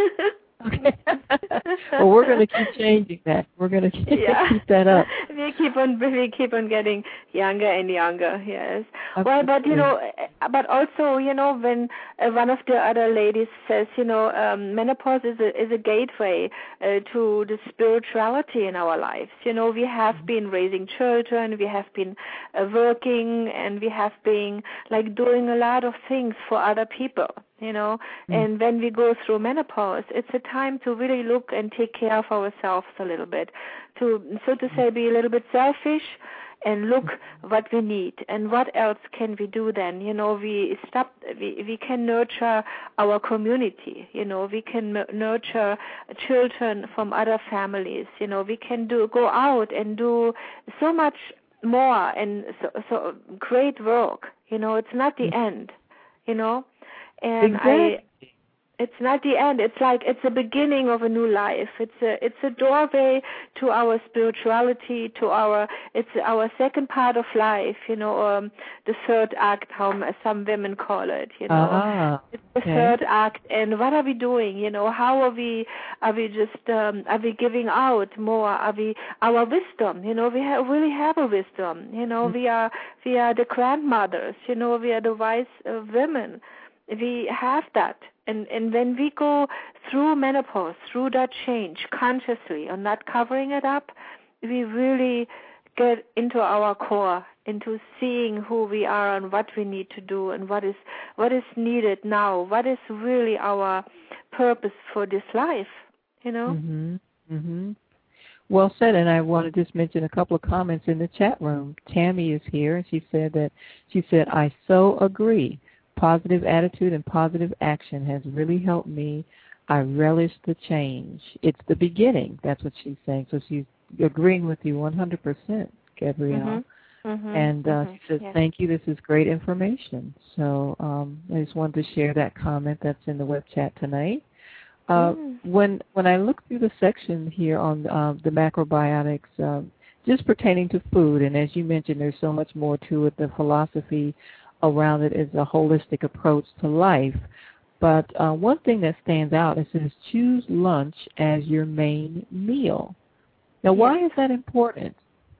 Okay. Well, we're going to keep changing that. We're going to keep, yeah. keep that up. We keep on, we keep on getting younger and younger. Yes. Absolutely. Well, but you know, but also, you know, when uh, one of the other ladies says, you know, um, menopause is a is a gateway uh, to the spirituality in our lives. You know, we have mm-hmm. been raising children, we have been uh, working, and we have been like doing a lot of things for other people. You know, mm. and when we go through menopause, it's a time to really look and take care of ourselves a little bit, to, so to say, be a little bit selfish and look what we need and what else can we do then. You know, we stop, we, we can nurture our community, you know, we can nurture children from other families, you know, we can do go out and do so much more and so, so great work. You know, it's not the mm. end, you know. And exactly. I, it's not the end. It's like it's the beginning of a new life. It's a it's a doorway to our spirituality, to our it's our second part of life. You know, um, the third act, how some women call it. You know, ah, it's the okay. third act. And what are we doing? You know, how are we? Are we just um, are we giving out more? Are we our wisdom? You know, we have, really have a wisdom. You know, mm-hmm. we are we are the grandmothers. You know, we are the wise uh, women. We have that. And and when we go through menopause, through that change consciously and not covering it up, we really get into our core, into seeing who we are and what we need to do and what is what is needed now, what is really our purpose for this life, you know? Mm-hmm. Mm-hmm. Well said, and I want to just mention a couple of comments in the chat room. Tammy is here, and she said that she said, I so agree. Positive attitude and positive action has really helped me. I relish the change. It's the beginning. That's what she's saying. So she's agreeing with you one hundred percent, Gabrielle. Mm-hmm. Mm-hmm. And uh, mm-hmm. she says, yes. thank you. This is great information. So um, I just wanted to share that comment that's in the web chat tonight. Uh, mm. When when I look through the section here on uh, the macrobiotics, uh, just pertaining to food, and as you mentioned, there's so much more to it, the philosophy around it is a holistic approach to life. But uh, one thing that stands out, it says choose lunch as your main meal. Now, why yes. is that important?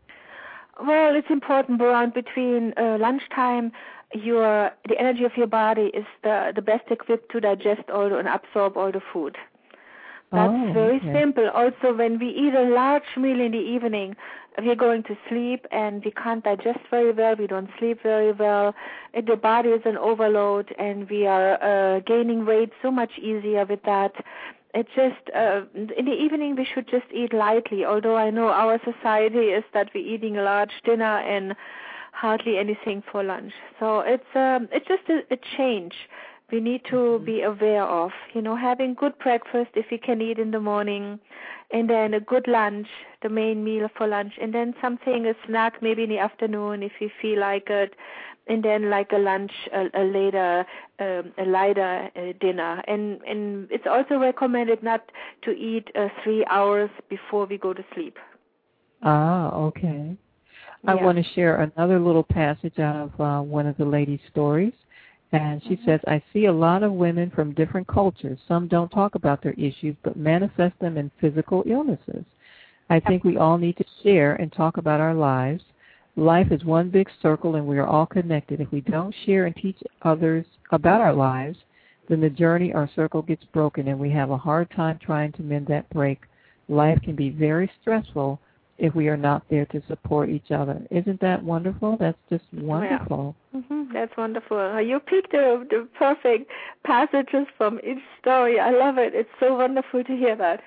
Well, it's important around between uh, lunchtime. Your the energy of your body is the the best equipped to digest all the, and absorb all the food. That's oh, very okay. simple. Also, when we eat a large meal in the evening, we're going to sleep and we can't digest very well. We don't sleep very well. The body is an overload, and we are uh, gaining weight so much easier with that. It just uh, in the evening we should just eat lightly. Although I know our society is that we're eating a large dinner and hardly anything for lunch. So it's um, it's just a, a change. We need to mm-hmm. be aware of, you know, having good breakfast if we can eat in the morning, and then a good lunch, the main meal for lunch, and then something, a snack maybe in the afternoon if you feel like it, and then like a lunch, a, a later, um, a lighter uh, dinner. And, and it's also recommended not to eat uh, three hours before we go to sleep. Ah, okay. I yeah. want to share another little passage out of uh, one of the ladies' stories. And she mm-hmm. says, I see a lot of women from different cultures. Some don't talk about their issues, but manifest them in physical illnesses. I think we all need to share and talk about our lives. Life is one big circle, and we are all connected. If we don't share and teach others about our lives, then the journey, our circle, gets broken, and we have a hard time trying to mend that break. Life can be very stressful if we are not there to support each other. Isn't that wonderful? That's just wonderful. Yeah. Mm-hmm. That's wonderful. You picked the, the perfect passages from each story. I love it. It's so wonderful to hear that.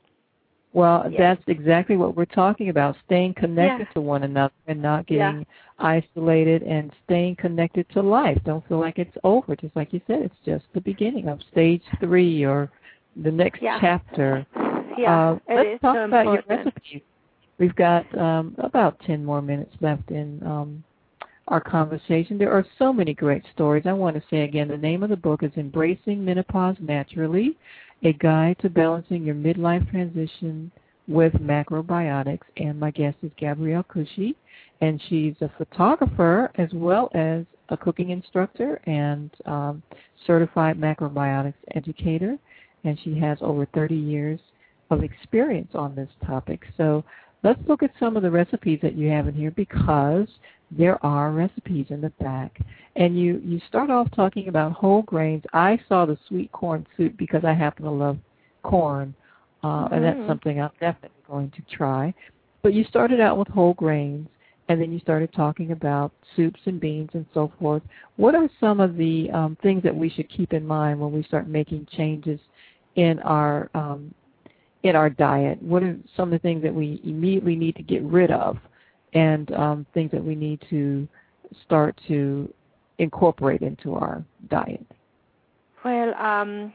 Well, yes. That's exactly what we're talking about, staying connected yeah. to one another and not getting yeah. isolated, and staying connected to life. Don't feel like it's over. Just like you said, it's just the beginning of stage three or the next yeah. chapter. Yeah, uh, let's talk so about important. your recipes. We've got um, about ten more minutes left in um, our conversation. There are so many great stories. I want to say again, the name of the book is Embracing Menopause Naturally, A Guide to Balancing Your Midlife Transition with Macrobiotics. And my guest is Gabrielle Cushy, and she's a photographer as well as a cooking instructor and um, certified macrobiotics educator. And she has over thirty years of experience on this topic. So let's look at some of the recipes that you have in here, because there are recipes in the back. And you, you start off talking about whole grains. I saw the sweet corn soup because I happen to love corn, uh, mm-hmm. and that's something I'm definitely going to try. But you started out with whole grains, and then you started talking about soups and beans and so forth. What are some of the um, things that we should keep in mind when we start making changes in our um, in our diet? What are some of the things that we immediately need to get rid of, and um, things that we need to start to incorporate into our diet? Well, um,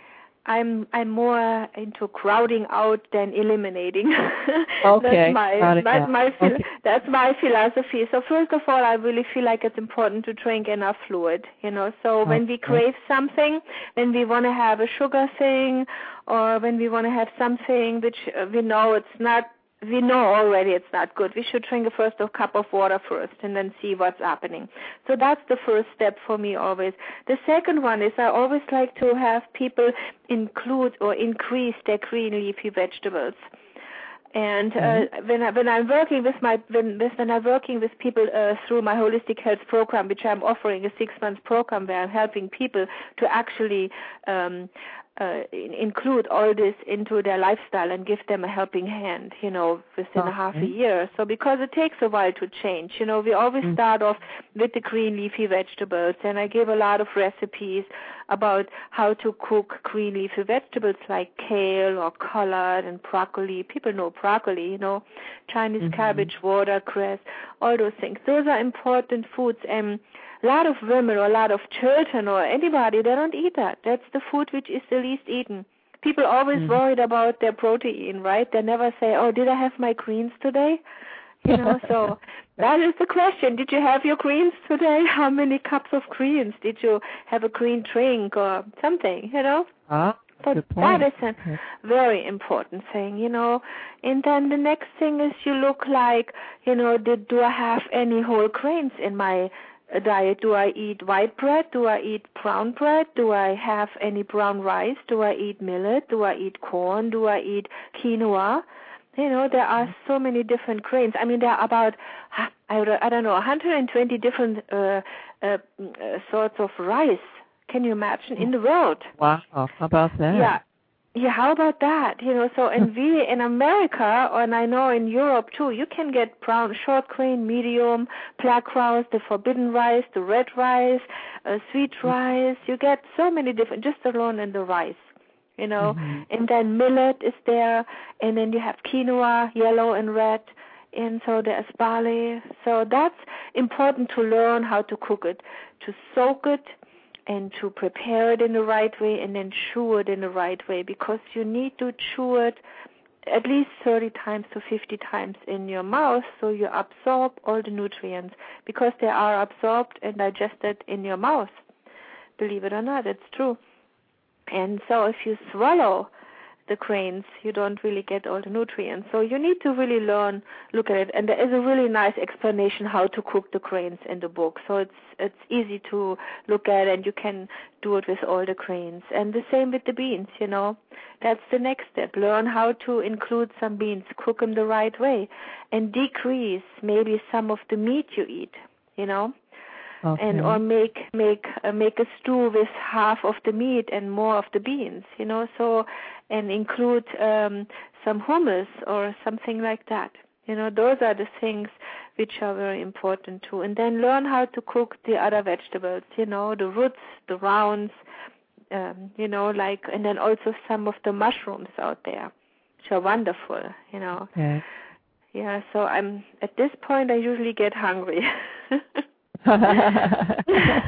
I'm I'm more into crowding out than eliminating. Okay. that's my that's my phil- okay. that's my philosophy. So first of all, I really feel like it's important to drink enough fluid. You know, so okay. when we crave something, when we want to have a sugar thing, or when we want to have something which uh, we know it's not. We know already it's not good. We should drink a first a cup of water first and then see what's happening. So that's the first step for me always. The second one is I always like to have people include or increase their green leafy vegetables. And uh, mm-hmm. when I, when I'm working with my when when I'm working with people uh, through my holistic health program, which I'm offering a six month program where I'm helping people to actually um, uh, in, include all this into their lifestyle and give them a helping hand, you know, within okay. a half a year. So because it takes a while to change, you know, we always mm-hmm. start off with the green leafy vegetables, and I give a lot of recipes about how to cook green leafy vegetables like kale or collard and broccoli. People know broccoli, you know, Chinese mm-hmm. cabbage, watercress, all those things. Those are important foods, and a lot of women or a lot of children or anybody, they don't eat that. That's the food which is the least eaten. People always mm-hmm. worried about their protein, right? They never say, oh, did I have my greens today? You know, so that is the question. Did you have your greens today? How many cups of greens? Did you have a green drink or something, you know? Ah, so good point. that is a okay. very important thing, you know. And then the next thing is you look like, you know, did, do I have any whole grains in my diet? Do I eat white bread? Do I eat brown bread? Do I have any brown rice? Do I eat millet? Do I eat corn? Do I eat quinoa? You know, there are so many different grains. I mean, there are about, I don't know, one hundred twenty different uh, uh, sorts of rice. Can you imagine, in the world? Wow, how about that? Yeah. Yeah, how about that? You know, so and we in America, and I know in Europe too, you can get brown, short grain, medium, black rice, the forbidden rice, the red rice, uh, sweet rice. You get so many different, just alone in the rice. You know, mm-hmm. and then millet is there, and then you have quinoa, yellow and red, and so there's barley. So that's important to learn how to cook it, to soak it, and to prepare it in the right way, and then chew it in the right way, because you need to chew it at least thirty times to fifty times in your mouth so you absorb all the nutrients, because they are absorbed and digested in your mouth. Believe it or not, it's true. And so if you swallow the grains, you don't really get all the nutrients. So you need to really learn, look at it. And there is a really nice explanation how to cook the grains in the book. So it's it's easy to look at, and you can do it with all the grains. And the same with the beans, you know. That's the next step. Learn how to include some beans, cook them the right way, and decrease maybe some of the meat you eat, you know. Okay. And or make make uh, make a stew with half of the meat and more of the beans, you know. So and include um, some hummus or something like that. You know, those are the things which are very important too. And then learn how to cook the other vegetables. You know, the roots, the rounds. Um, you know, like, and then also some of the mushrooms out there, which are wonderful. You know. Okay. Yeah. So I'm at this point. I usually get hungry. That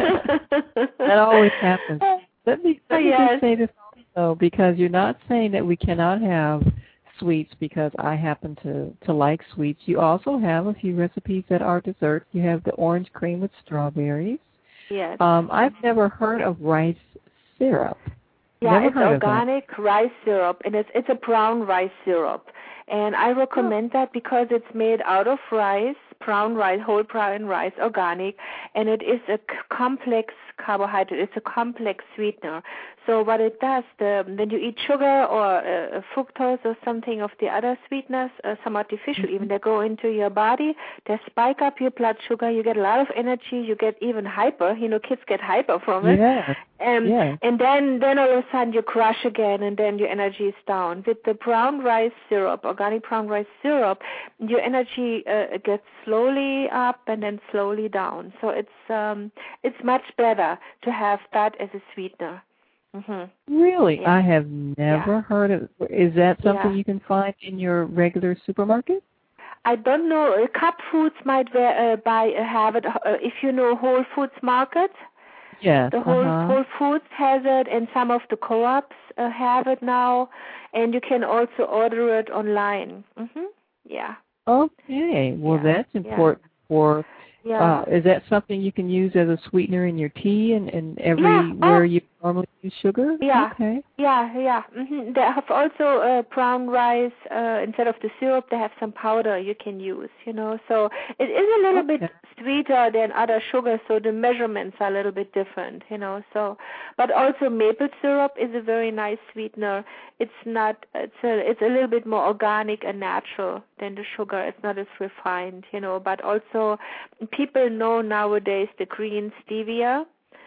always happens. Let me, let me yes. just say this also, because you're not saying that we cannot have sweets because I happen to, to like sweets. You also have a few recipes that are desserts. You have the orange cream with strawberries. Yes. Um, I've never heard of rice syrup. Yeah, never it's heard organic rice syrup, and it's it's a brown rice syrup. And I recommend oh. that because it's made out of rice, brown rice, whole brown rice, organic, and it is a c- complex carbohydrate. It's a complex sweetener. So what it does, the, when you eat sugar or uh, fructose or something of the other sweeteners, uh, some artificial mm-hmm. even, they go into your body, they spike up your blood sugar, you get a lot of energy, you get even hyper. You know, kids get hyper from it. Yeah. Um, yeah. And then, then all of a sudden you crash again, and then your energy is down. With the brown rice syrup, organic brown rice syrup, your energy uh, gets slowly up and then slowly down. So it's um, it's much better to have that as a sweetener. Mm-hmm. Really? Yeah. I have never yeah. heard of. Is that something yeah. you can find in your regular supermarket? I don't know. Cup Foods might uh, buy uh, have it. Uh, if you know Whole Foods Market. Yes. The Whole, uh-huh. Whole Foods has it, and some of the co-ops uh, have it now, and you can also order it online. Mm-hmm. Yeah. Okay. Well, yeah. that's important yeah. for. Yeah. Uh, is that something you can use as a sweetener in your tea and, and Yeah. everywhere Oh. you normally use sugar? Yeah. Okay. Yeah, yeah. Mm-hmm. They have also uh, brown rice. Uh, instead of the syrup, they have some powder you can use, you know. So it is a little Okay. bit sweeter than other sugars, so the measurements are a little bit different, you know. So, but also maple syrup is a very nice sweetener. It's not, it's a, it's a little bit more organic and natural than the sugar. It's not as refined, you know. But also, people know nowadays the green stevia.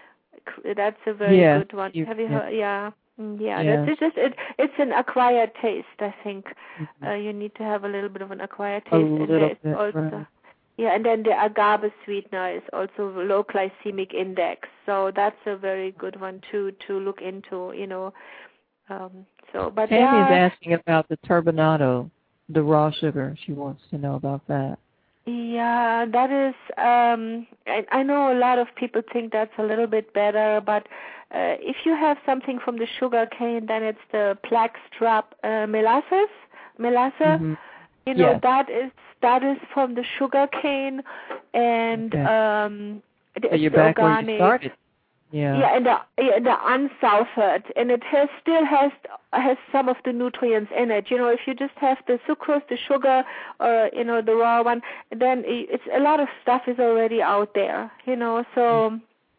That's a very yeah, good one. you, Have you yeah. heard? Yeah, yeah. yeah. That's just it. It's an acquired taste. I think mm-hmm. uh, you need to have a little bit of an acquired taste. A and little there's bit. also, Right. yeah, and then the agave sweetener is also low glycemic index. So that's a very good one too to look into. You know. Um, so, but Tammy's yeah, asking about the turbinado, the raw sugar. She wants to know about that. Yeah, that is, um, I, I know a lot of people think that's a little bit better, but uh, if you have something from the sugar cane, then it's the blackstrap uh, molasses, melassa. Mm-hmm. You know, yes. that is that is from the sugar cane, and okay. um, it's so you're back organic. where you started. Yeah. Yeah, and the yeah, the unsulfured, and it has still has has some of the nutrients in it. You know, if you just have the sucrose, the sugar, or you know the raw one, then it's a lot of stuff is already out there. You know, so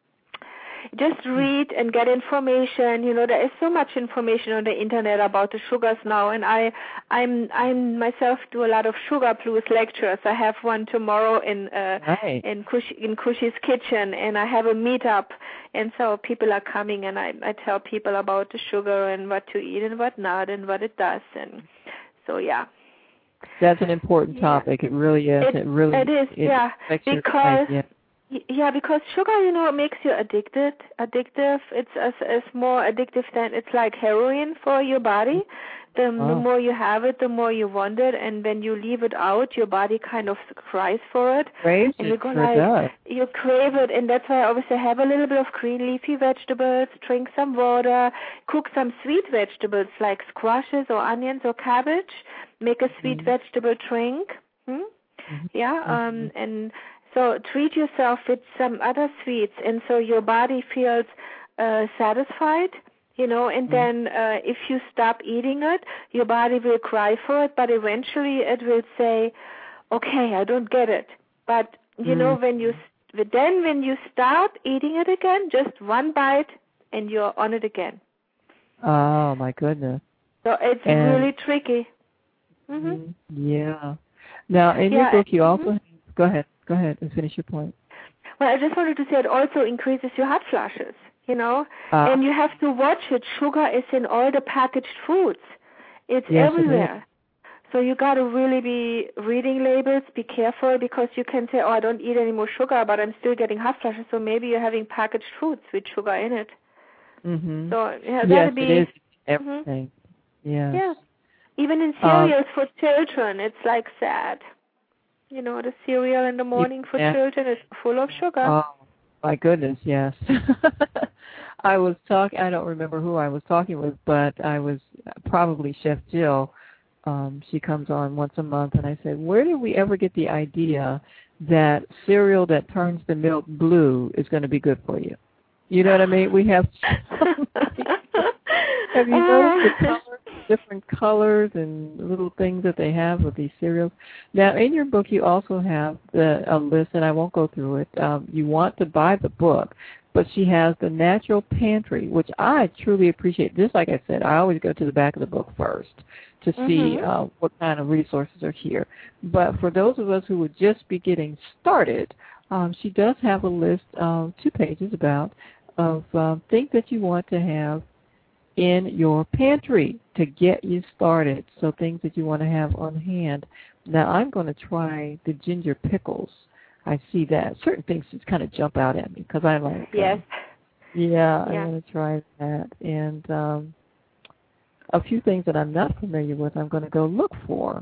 just read and get information. You know, there is so much information on the internet about the sugars now, and I, I'm, I'm myself do a lot of sugar blues lectures. I have one tomorrow in uh, right. in Kush, in Kushi's kitchen, and I have a meetup, and so people are coming, and I, I tell people about the sugar and what to eat and what not, and what it does, and so yeah. That's an important topic. Yeah. It really is. It, it really it is. It yeah, because. Yeah. Yeah, because sugar, you know, it makes you addicted. Addictive. It's as it's more addictive than it's like heroin for your body. The, oh. the more you have it, the more you want it, and when you leave it out, your body kind of cries for it. Craves and it, you go sure like does. you crave it, and that's why I always say have a little bit of green leafy vegetables, drink some water, cook some sweet vegetables like squashes or onions or cabbage. Make a sweet mm-hmm. vegetable drink. Hmm? Mm-hmm. Yeah, um, mm-hmm. and. So treat yourself with some other sweets, and so your body feels uh, satisfied, you know, and mm-hmm. then uh, if you stop eating it, your body will cry for it, but eventually it will say, okay, I don't get it. But, you mm-hmm. know, when you then when you start eating it again, just one bite, and you're on it again. Oh, my goodness. So it's and, really tricky. Mm-hmm. Yeah. Now, in yeah, your book, you also mm-hmm. go ahead, go ahead, and finish your point. Well, I just wanted to say it also increases your hot flushes, you know, uh, and you have to watch it. Sugar is in all the packaged foods. It's yes, everywhere. It is. So you got to really be reading labels, be careful, because you can say, oh, I don't eat any more sugar, but I'm still getting hot flushes, so maybe you're having packaged foods with sugar in it. Mm-hmm. So yeah, got yes, to be. it is everything. Mm-hmm. Yes. Yeah. Even in Um, cereals for children, it's like sad. You know, the cereal in the morning for yeah. children is full of sugar. Oh, my goodness, yes. I was talking, I don't remember who I was talking with, but I was probably Chef Jill. Um, she comes on once a month, and I said, where did we ever get the idea that cereal that turns the milk blue is going to be good for you? You know what I mean? We have Have you noticed the colors, different colors and little things that they have with these cereals? Now, in your book, you also have the, a list, and I won't go through it. Um, you want to buy the book, but she has the Natural Pantry, which I truly appreciate. Just like I said, I always go to the back of the book first to see mm-hmm. uh, what kind of resources are here. But for those of us who would just be getting started, um, she does have a list of two pages about of uh, things that you want to have in your pantry to get you started, so things that you want to have on hand. Now, I'm going to try the ginger pickles. I see that. Certain things just kind of jump out at me because I like Yes. Uh, yeah, yeah, I'm going to try that. And um, a few things that I'm not familiar with, I'm going to go look for.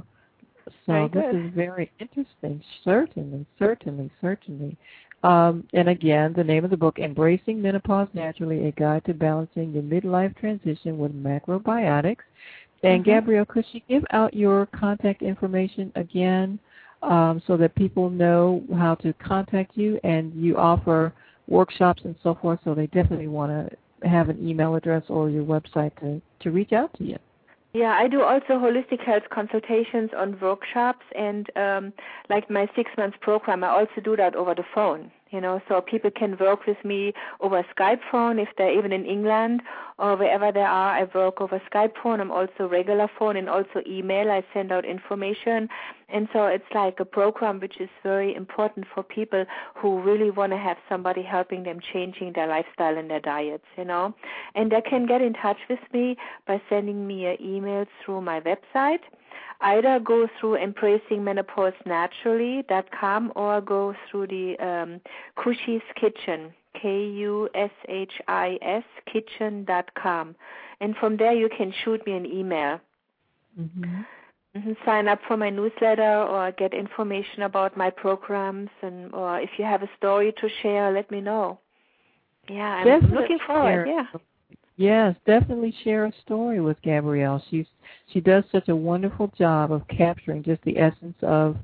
So very this good. is very interesting. Certainly, certainly, certainly. Um, and again, the name of the book, Embracing Menopause Naturally, A Guide to Balancing Your Midlife Transition with Macrobiotics. And mm-hmm. Gabrielle, could you give out your contact information again um, so that people know how to contact you? And you offer workshops and so forth, so they definitely want to have an email address or your website to, to reach out to you. Yeah, I do also holistic health consultations on workshops, and um, like my six-month program, I also do that over the phone, you know, so people can work with me over Skype phone if they're even in England or wherever they are. I work over Skype phone. I'm also regular phone and also email. I send out information, and so it's like a program which is very important for people who really want to have somebody helping them changing their lifestyle and their diets, you know, and they can get in touch with me by sending me an email through my website. Either go through embracing menopause naturally dot com or go through the um, Kushis Kitchen, K U S H I S kitchen dot com. And from there you can shoot me an email. Mm-hmm. Mm-hmm. Sign up for my newsletter or get information about my programs, and or if you have a story to share, let me know. Yeah, I'm Definitely looking forward. share. Yeah. Yes, definitely share a story with Gabrielle. She's she does such a wonderful job of capturing just the essence of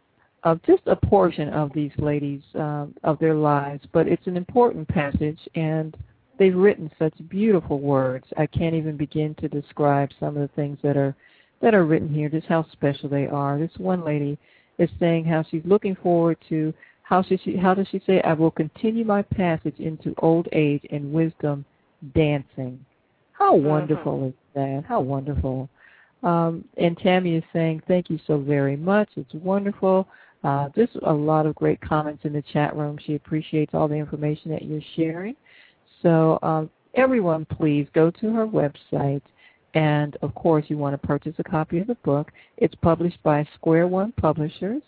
of just a portion of these ladies um, of their lives. But it's an important passage, and they've written such beautiful words. I can't even begin to describe some of the things that are that are written here. Just how special they are. This one lady is saying how she's looking forward to how should she how does she say I will continue my passage into old age and wisdom. Dancing. How wonderful mm-hmm. is that? How wonderful. Um, and Tammy is saying, thank you so very much. It's wonderful. Uh, just a lot of great comments in the chat room. She appreciates all the information that you're sharing. So um, everyone, please go to her website. And, of course, you want to purchase a copy of the book. It's published by Square One Publishers.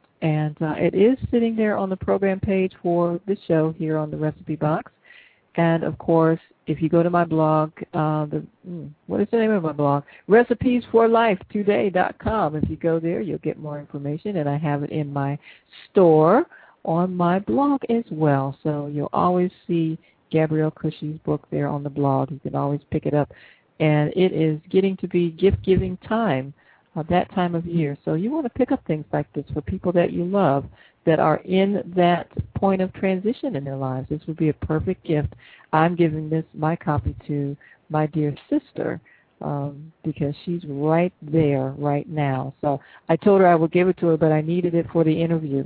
And uh, it is sitting there on the program page for the show here on the Recipe Box. And, of course, if you go to my blog, uh, the mm, what is the name of my blog? recipes for life today dot com. If you go there, you'll get more information, and I have it in my store on my blog as well. So you'll always see Gabrielle Cushie's book there on the blog. You can always pick it up. And it is getting to be gift-giving time, uh, that time of year. So you want to pick up things like this for people that you love that are in that point of transition in their lives. This would be a perfect gift. I'm giving this, my copy, to my dear sister um, because she's right there right now. So I told her I would give it to her, but I needed it for the interview.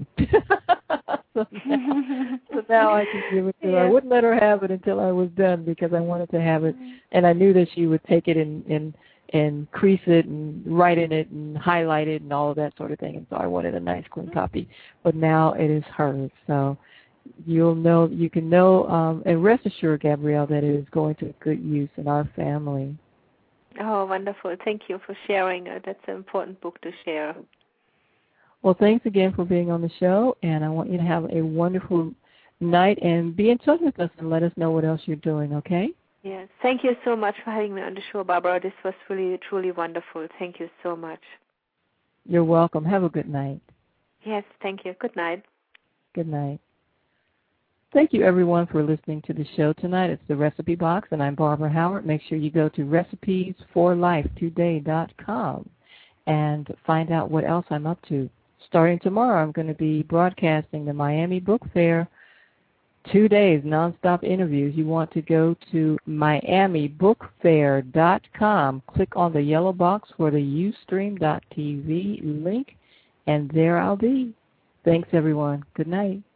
so, now, so now I can give it to her. Yeah. I wouldn't let her have it until I was done because I wanted to have it, and I knew that she would take it and, and and crease it and write in it and highlight it and all of that sort of thing. And so I wanted a nice clean copy. But now it is hers. So you'll know, you can know, um, and rest assured, Gabrielle, that it is going to good use in our family. Oh, wonderful. Thank you for sharing. Uh, that's an important book to share. Well, thanks again for being on the show, and I want you to have a wonderful night and be in touch with us and let us know what else you're doing, okay? Yes. Thank you so much for having me on the show, Barbara. This was really, truly wonderful. Thank you so much. You're welcome. Have a good night. Yes, thank you. Good night. Good night. Thank you, everyone, for listening to the show tonight. It's the Recipe Box, and I'm Barbara Howard. Make sure you go to recipes for life today dot com and find out what else I'm up to. Starting tomorrow, I'm going to be broadcasting the Miami Book Fair, two days, nonstop interviews. You want to go to miami book fair dot com. Click on the yellow box for the ustream dot t v link, and there I'll be. Thanks, everyone. Good night.